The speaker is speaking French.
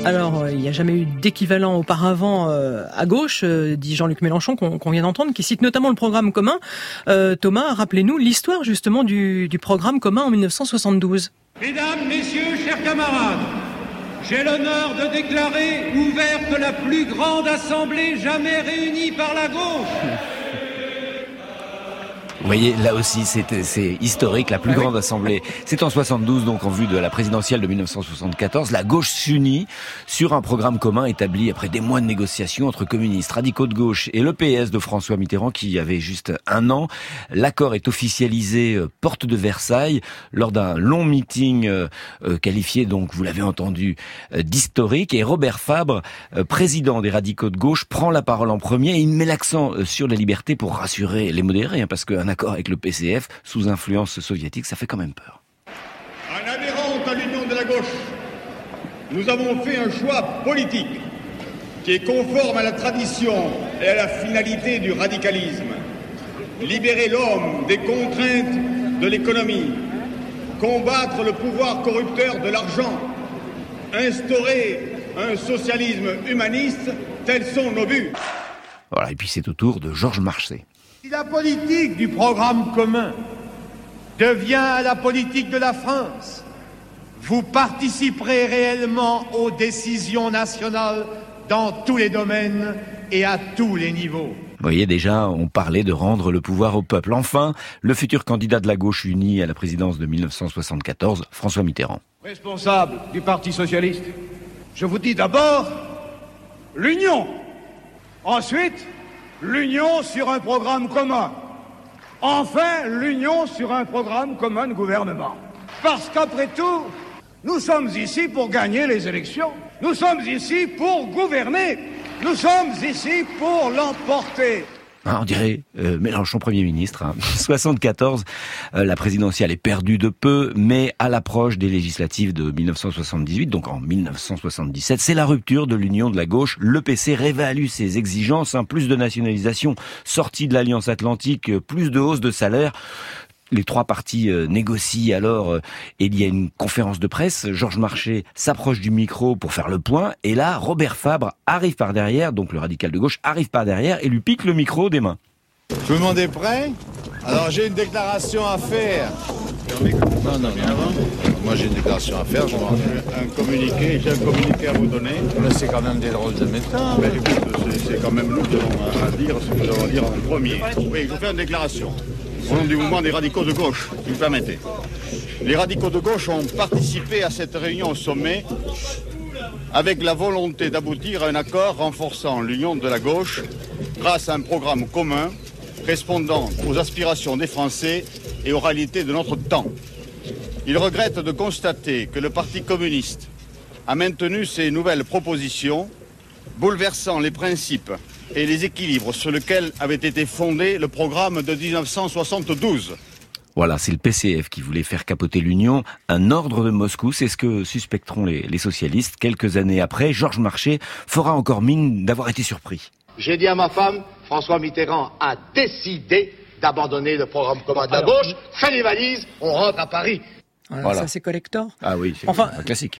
Alors, il n'y a jamais eu d'équivalent auparavant à gauche, dit Jean-Luc Mélenchon, qu'on vient d'entendre, qui cite notamment le programme commun. Thomas, rappelez-nous l'histoire justement du programme commun en 1972. Mesdames, messieurs, chers camarades, j'ai l'honneur de déclarer ouverte la plus grande assemblée jamais réunie par la gauche. Vous voyez, là aussi, c'est historique, la plus grande assemblée. C'est en 72, donc en vue de la présidentielle de 1974. La gauche s'unit sur un programme commun établi après des mois de négociations entre communistes, radicaux de gauche et le PS de François Mitterrand qui avait juste un an. L'accord est officialisé porte de Versailles lors d'un long meeting qualifié, donc, vous l'avez entendu, d'historique. Et Robert Fabre, président des radicaux de gauche, prend la parole en premier et il met l'accent sur la liberté pour rassurer les modérés, parce qu'un accord avec le PCF sous influence soviétique, ça fait quand même peur. En adhérant à l'union de la gauche, nous avons fait un choix politique qui est conforme à la tradition et à la finalité du radicalisme. Libérer l'homme des contraintes de l'économie, combattre le pouvoir corrupteur de l'argent, instaurer un socialisme humaniste, tels sont nos buts. Voilà, et puis c'est au tour de Georges Marchais. Si la politique du programme commun devient la politique de la France, vous participerez réellement aux décisions nationales dans tous les domaines et à tous les niveaux. Vous voyez, déjà, on parlait de rendre le pouvoir au peuple. Enfin, le futur candidat de la gauche unie à la présidence de 1974, François Mitterrand. Responsable du Parti socialiste, je vous dis d'abord l'union. Ensuite, l'union sur un programme commun. Enfin, l'union sur un programme commun de gouvernement. Parce qu'après tout, nous sommes ici pour gagner les élections. Nous sommes ici pour gouverner. Nous sommes ici pour l'emporter. On dirait Mélenchon Premier ministre. 74, la présidentielle est perdue de peu, mais à l'approche des législatives de 1978, donc en 1977, c'est la rupture de l'union de la gauche. Le PC réévalue ses exigences, plus de nationalisation, sortie de l'Alliance Atlantique, plus de hausse de salaire. Les trois partis négocient alors et il y a une conférence de presse. Georges Marchais s'approche du micro pour faire le point et là, Robert Fabre arrive par derrière, donc le radical de gauche arrive par derrière et lui pique le micro des mains. Tout le monde est prêt? Alors j'ai une déclaration à faire. Non, moi j'ai une déclaration à faire. J'ai un communiqué à vous donner. Là c'est quand même des drôles de méthodes. Mais écoute, c'est quand même nous qui avons à dire ce que nous allons dire en premier. Oui, je vous fais une déclaration. Au nom du mouvement des radicaux de gauche, si vous permettez. Les radicaux de gauche ont participé à cette réunion au sommet avec la volonté d'aboutir à un accord renforçant l'union de la gauche grâce à un programme commun répondant aux aspirations des Français et aux réalités de notre temps. Ils regrettent de constater que le Parti communiste a maintenu ses nouvelles propositions, bouleversant les principes et les équilibres sur lesquels avait été fondé le programme de 1972. Voilà, c'est le PCF qui voulait faire capoter l'Union. Un ordre de Moscou, c'est ce que suspecteront les socialistes. Quelques années après, Georges Marchais fera encore mine d'avoir été surpris. J'ai dit à ma femme, François Mitterrand a décidé d'abandonner le programme commun de la gauche, fait les valises, on rentre à Paris. Voilà. Ça c'est collector. Ah oui, c'est un classique.